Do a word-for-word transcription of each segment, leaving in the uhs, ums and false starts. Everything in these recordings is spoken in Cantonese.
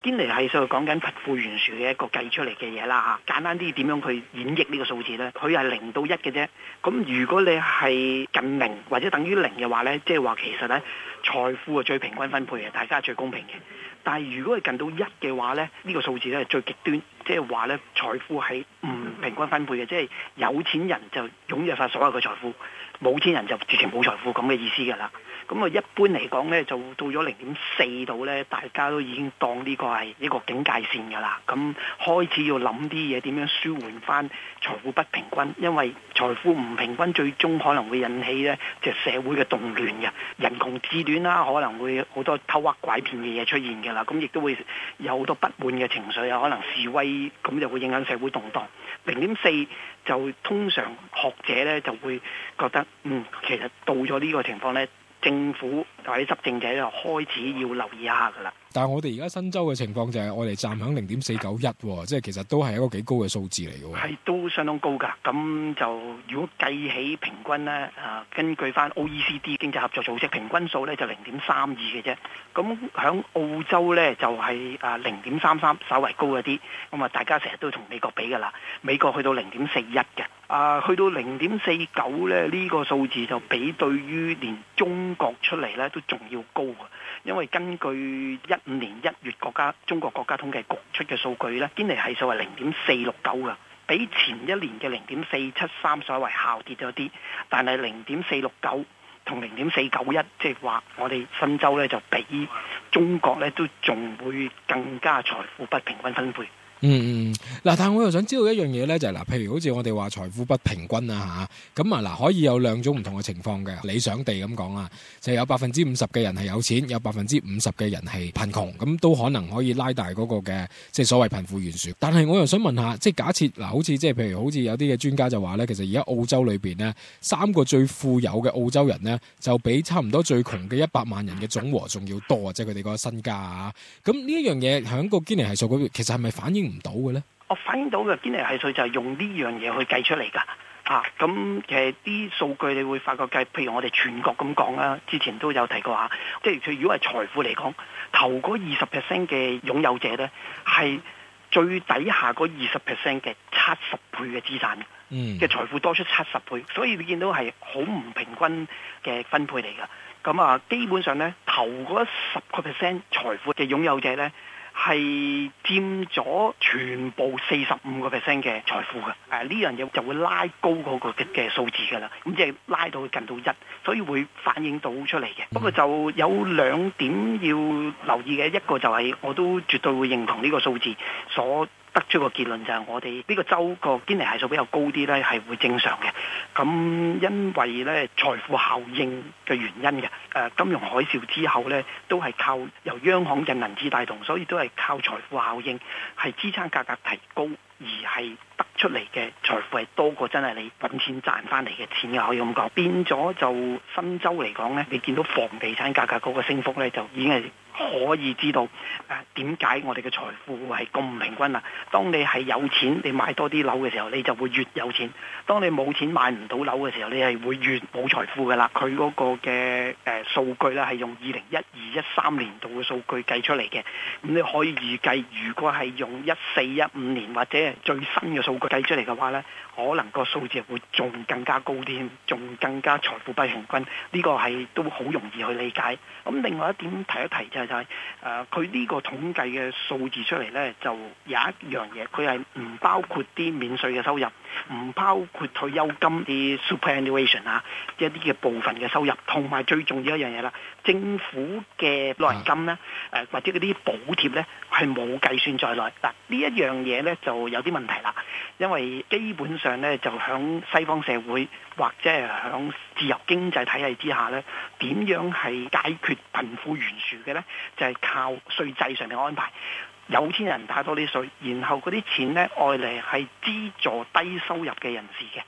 堅尼係數講緊貧富懸殊嘅一個計出嚟嘅嘢啦嚇，簡單啲點樣去演繹呢個數字呢？佢係零到一嘅啫。咁如果你係近零或者等於零嘅話呢，即係話其實呢財富係最平均分配嘅，大家係最公平嘅。但係如果係近到一嘅話呢，呢個數字呢係最極端，即係話呢財富係唔平均分配嘅，即係有錢人就擁有晒所有嘅財富，冇錢人就直情冇財富咁嘅意思㗎啦。咁啊，一般嚟講呢，就到咗零點四度呢，大家都已經當呢個係一個警戒線㗎啦。咁開始要諗啲嘢點樣舒緩翻財富不平均，因為財富唔平均最終可能會引起呢即係社會嘅動亂嘅，人窮志短啦，可能會好多偷呃拐騙嘅嘢出現㗎啦。咁亦都會有好多不滿嘅情緒啊，可能示威，咁就會影響社會動盪。零點四就通常學者呢就會覺得，嗯，其實到咗呢個情況呢，政府或者執政者就開始要留意一下㗎啦。 但係我哋而家新州嘅情況就係我哋站響零點四九一，即係其實都係一個幾高嘅數字嚟嘅。 係都相當高㗎。咁就如果計起平均呢，啊根據翻 O E C D 經濟合作組織平均數呢，就零點三二嘅啫。咁響澳洲呢，就係啊零點三三，稍為高一啲。咁啊大家成日都同美國比㗎啦，美國去到零點四一嘅。啊，去到零點四九咧，呢、這個數字就比對於連中國出嚟咧都仲要高啊！因為根據一五年一月國家中國國家統計局出嘅數據咧，堅尼係數係零點四六九噶，比前一年嘅零點四七三稍為下跌咗啲，但係零點四六九同零點四九一，即係話我哋新州咧就比中國咧都仲會更加財富不平均分配。 嗯嗯，嗱，但係我又想知道一樣嘢咧，就係、是、嗱，譬如好似我哋話財富不平均啊吓，咁啊嗱，可以有兩種唔同嘅情況嘅，理想地咁講啦，就係、有百分之五十嘅人係有錢，有百分之五十嘅人係貧窮，咁都可能可以拉大嗰個嘅即係所謂貧富懸殊。但係我又想問下，即係假設嗱，好似即係譬如好似有啲嘅專家就話咧，其實而家澳洲裏邊咧，三個最富有嘅澳洲人咧，就比差唔多最窮嘅一百萬人嘅總和仲要多啊，即係佢哋個身家啊。咁呢一樣嘢喺個堅尼係數嗰邊，其實係咪反映唔到嘅咧？ 我反映到嘅堅尼係數就係用呢樣嘢去計出嚟㗎。啊，咁其實啲數據你會發覺計，譬如我哋全國咁講啦，之前都有提過下，即係佢如果係財富嚟講，頭嗰二十 percent 嘅擁有者咧，係最底下嗰二十 percent 嘅七十倍嘅資產嘅財富多出七十倍，所以你見到係好唔平均嘅分配嚟㗎。咁啊，基本上咧，頭嗰十個 percent 財富嘅擁有者咧，係佔咗全部四十五個 percent 嘅財富嘅。誒呢樣嘢就會拉高嗰個嘅嘅數字㗎啦，咁即係拉到近到一，所以會反映到出嚟嘅。不過就有兩點要留意嘅，一個就係我都絕對會認同呢個數字所得出個結論，就係我哋呢個州個堅尼係數比較高啲呢，係會正常嘅。咁因為呢財富效應嘅原因嘅，誒金融海嘯之後呢，都係靠由央行印銀紙帶動，所以都係靠財富效應係支撐價格提高，而係得出嚟嘅財富係多過真係你揾錢賺翻嚟嘅錢嘅，可以咁講。變咗就新州嚟講呢，你見到房地產價格嗰個升幅呢，就已經係可以知道誒點解我哋嘅財富係咁唔平均啦。當你係有錢，你買多啲樓嘅時候，你就會越有錢；當你冇錢買唔到樓嘅時候，你係會越冇財富噶啦。佢嗰個嘅誒數據咧係用二零一二一三年度嘅數據計出嚟嘅。咁你可以預計，如果係用一四一五年或者係最新嘅數據計出嚟嘅話咧，可能個數字會仲更加高啲，仲更加財富不平均。呢個係都好容易去理解。咁另外一點提一提就係就係誒佢呢個統計嘅數字出嚟咧，就有一樣嘢，佢係唔包括啲免稅嘅收入，唔包括退休金啲 superannuation 啊，一啲嘅部分嘅收入，同埋最重要一樣嘢啦，政府嘅老人金咧，誒或者嗰啲補貼咧係冇計算在內。嗱呢一樣嘢咧就有啲問題啦，因為基本上咧就響西方社會或者係響自由經濟體系之下咧，點樣係解決貧富懸殊嘅咧？就係靠稅制上面安排。有錢人打多啲稅，然後嗰啲錢呢，愛嚟係資助低收入嘅人士嘅。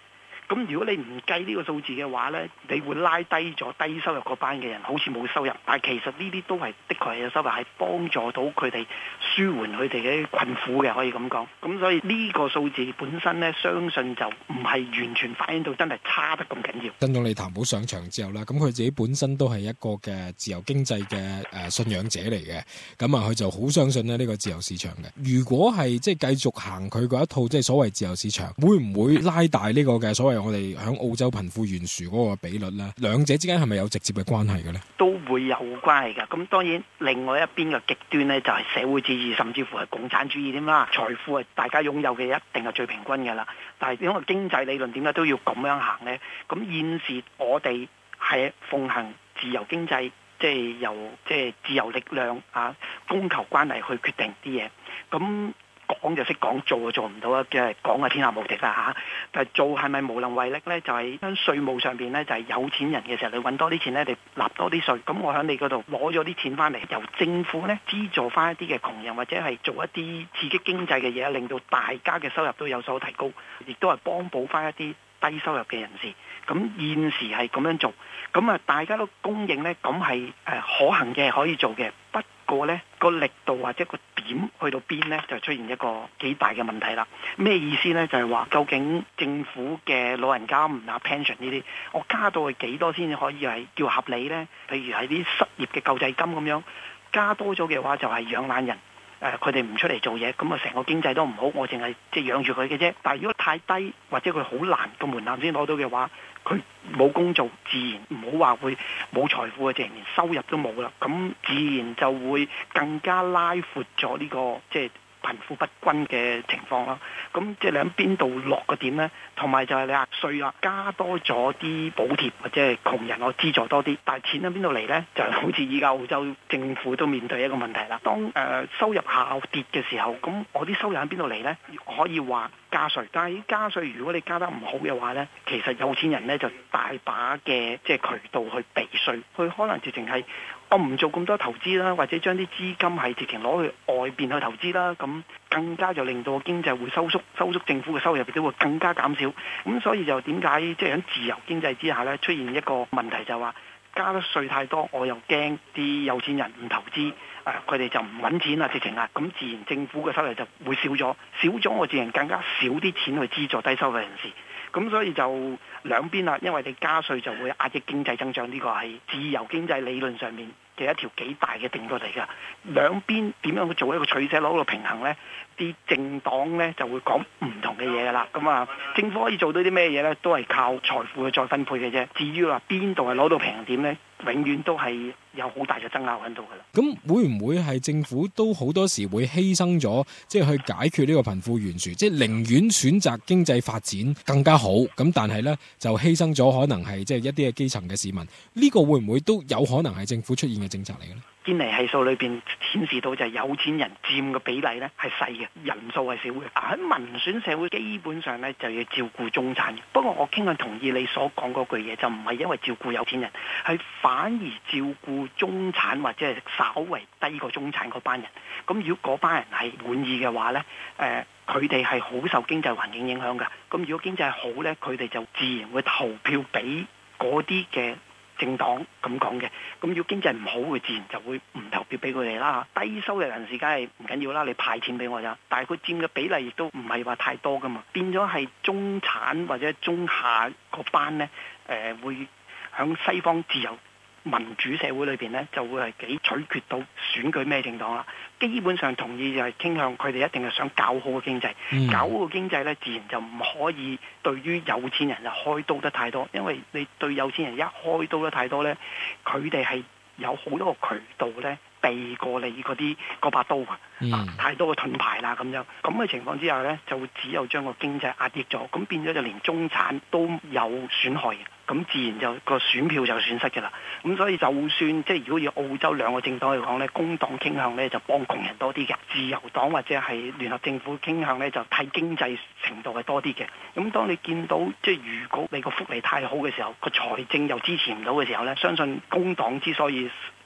咁如果你唔計呢個數字嘅話呢，你會拉低咗低收入嗰班嘅人，好似冇收入。但係其實呢啲都係的確係有收入，係幫助到佢哋舒緩佢哋嘅困苦嘅，可以咁講。咁所以呢個數字本身呢，相信就唔係完全反映到真係差得咁緊要。 曾總理譚寶上場之後啦，咁佢自己本身都係一個嘅自由經濟嘅誒信仰者嚟嘅，咁啊佢就好相信咧呢個自由市場嘅。如果係即係繼續行佢嗰一套即係所謂自由市場，會唔會拉大呢個嘅所謂我哋響澳洲貧富懸殊嗰個比率咧？兩者之間係咪有直接嘅關係嘅咧？ 都會有關係㗎。咁當然另外一邊嘅極端呢，就係社會主義，甚至乎係共產主義添啦。財富係大家擁有嘅一定係最平均㗎啦。但係因為經濟理論點解都要咁樣行呢？咁現時我哋係奉行自由經濟，即係由即係自由力量啊，供求關係去決定啲嘢。咁講就識講，做就做唔到啊！即係講係天下無敵啦嚇，但係做係咪無能為力呢？就係喺稅務上邊呢，就係有錢人嘅時候，你揾多啲錢呢，你納多啲稅。咁我喺你嗰度攞咗啲錢翻嚟，由政府呢資助翻一啲嘅窮人，或者係做一啲刺激經濟嘅嘢，令到大家嘅收入都有所提高，亦都係幫補翻一啲低收入嘅人士。咁現時係咁樣做，咁啊大家都公認呢，咁係誒可行嘅，可以做嘅。不過呢個力度或者個點去到邊呢，就出現一個幾大嘅問題啦。咩意思呢？就係話究竟政府嘅老人家唔拿 pension 呢啲，我加到去幾多先至可以係叫合理呢？譬如係啲失業嘅救濟金咁樣，加多咗嘅話就係養懶人。誒佢哋唔出嚟做嘢，咁啊成個經濟都唔好，我淨係即係養住佢嘅啫。但係如果太低或者佢好難個門檻先攞到嘅話，佢冇工做，自然唔好話會冇財富嘅，自然連收入都冇啦。咁自然就會更加拉闊咗呢個即係貧富不均嘅情況啦。咁即係你喺邊度落個點呢？同埋就係你壓稅啊，加多咗啲補貼或者係窮人我資助多啲，但係錢喺邊度嚟呢？就好似依家澳洲政府都面對一個問題啦。當誒、呃、收入下跌嘅時候，咁我啲收入喺邊度嚟呢？可以話加稅，但係加稅如果你加得唔好嘅話呢，其實有錢人呢就大把嘅即係渠道去避稅，佢可能直情係我唔做咁多投資啦，或者將啲資金係直情攞去外邊去投資啦，咁更加就令到經濟會收縮，收縮政府嘅收入亦都會更加減少。咁所以就點解即係喺自由經濟之下呢，出現一個問題就係話加得稅太多，我又驚啲有錢人唔投資，誒佢哋就唔揾錢啦，直情啊，咁自然政府嘅收入就會少咗，少咗我自然更加少啲錢去資助低收入人士。咁所以就兩邊啦，因為你加稅就會壓抑經濟增長，呢個係自由經濟理論上面嘅一條幾大嘅定律嚟㗎。兩邊點樣去做一個取捨，攞個平衡呢？啲政黨呢就會講唔同嘅嘢㗎啦。咁啊，政府可以做到啲咩嘢呢？都係靠財富去再分配嘅啫。至於話邊度係攞到平衡點呢？永遠都係有好大嘅爭拗喺度㗎啦。 咁會唔會係政府都好多時會犧牲咗，即係去解決呢個貧富懸殊，即係寧願選擇經濟發展更加好，咁但係呢，就犧牲咗可能係即係一啲嘅基層嘅市民，呢個會唔會都有可能係政府出現嘅政策嚟嘅呢？ 堅尼係數裏邊顯示到就係有錢人佔嘅比例呢係細嘅，人數係少嘅。喺民選社會基本上呢就要照顧中產嘅。不過我傾向同意你所講嗰句嘢，就唔係因為照顧有錢人，係反而照顧中產或者係稍為低過中產嗰班人。咁如果嗰班人係滿意嘅話呢，誒佢哋係好受經濟環境影響㗎。咁如果經濟好呢，佢哋就自然會投票俾嗰啲嘅政黨咁講嘅。咁如果經濟唔好，佢自然就會唔投票俾佢哋啦。低收入人士梗係唔緊要啦，你派錢俾我咋。但係佢佔嘅比例亦都唔係話太多噶嘛，變咗係中產或者中下嗰班呢，誒、呃、會響西方自由民主社會裏邊呢，就會係幾取決到選舉咩政黨啦。基本上同意就係傾向佢哋一定係想搞好個經濟， 嗯、 搞好個經濟呢，自然就唔可以對於有錢人就開刀得太多，因為你對有錢人一開刀得太多呢，佢哋係有好多個渠道呢避過你嗰啲嗰把刀啊， 嗯、 啊太多個盾牌啦咁樣，咁嘅情況之下呢，就會只有將個經濟壓抑咗，咁變咗就連中產都有損害嘅。咁自然就個選票就損失嘅啦。咁所以就算即係如果以澳洲兩個政黨嚟講呢，工黨傾向呢就幫窮人多啲嘅，自由黨或者係聯合政府傾向呢就睇經濟程度係多啲嘅。咁當你見到即係如果你個福利太好嘅時候，個財政又支持唔到嘅時候呢，相信工黨之所以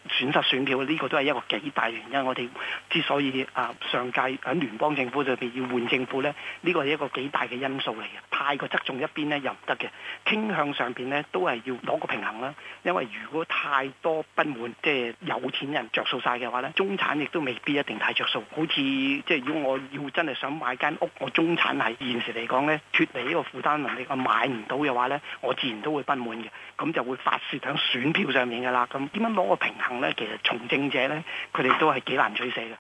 損失選票，呢、這個都係一個幾大原因。我哋之所以啊上屆喺聯邦政府上邊要換政府呢，呢、這個係一個幾大嘅因素嚟嘅。太過側重一邊呢又唔得嘅，傾向上邊呢都係要攞個平衡啦。因為如果太多不滿，即係有錢人着數晒嘅話呢，中產亦都未必一定太着數。好似即係如果我要真係想買間屋，我中產係現時嚟講呢，脫離呢個負擔能力，我買唔到嘅話呢，我自然都會不滿嘅，咁就會發泄喺選票上面㗎啦。咁點樣攞個平衡呢？其實從政者呢，佢哋都係幾難取捨嘅。